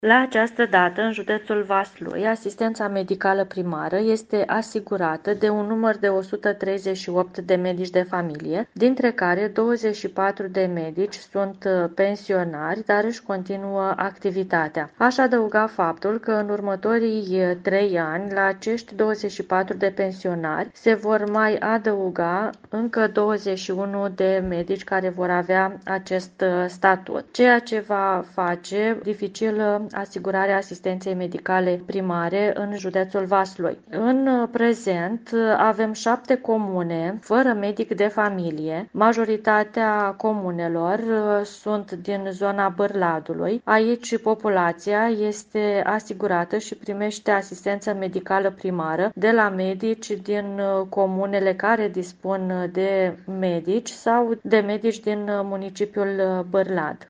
La această dată, în județul Vaslui, asistența medicală primară este asigurată de un număr de 138 de medici de familie, dintre care 24 de medici sunt pensionari, dar își continuă activitatea. Aș adăuga faptul că în următorii 3 ani, la acești 24 de pensionari, se vor mai adăuga încă 21 de medici care vor avea acest statut, ceea ce va face dificil asigurarea asistenței medicale primare în județul Vaslui. În prezent avem 7 comune fără medic de familie. Majoritatea comunelor sunt din zona Bârladului. Aici populația este asigurată și primește asistență medicală primară de la medici din comunele care dispun de medici sau de medici din municipiul Bârlad.